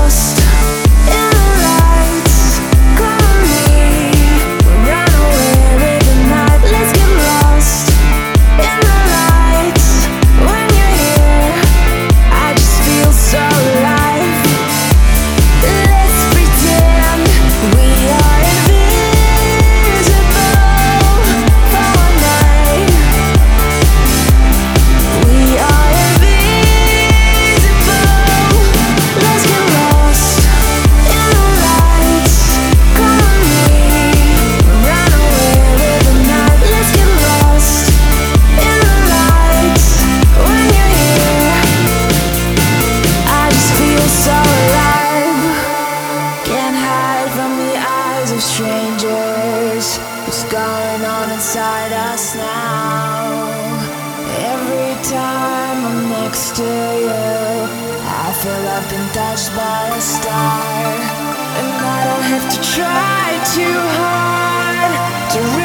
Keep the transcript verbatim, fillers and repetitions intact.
lost in the lights. Come on me, run away with the night. Let's get lost in the lights. When you're here, I just feel so alive. Let's pretend we are invisible for one night. We are invisible. Let's get lost in the lights. Come on me, run away with the night. Let's get lost in the lights. When you're here, I just feel so alive. Can't hide from the eyes of strangers. What's going on inside us now? Every time I'm next to you, I feel I've been touched by a star. And I don't have to try too hard to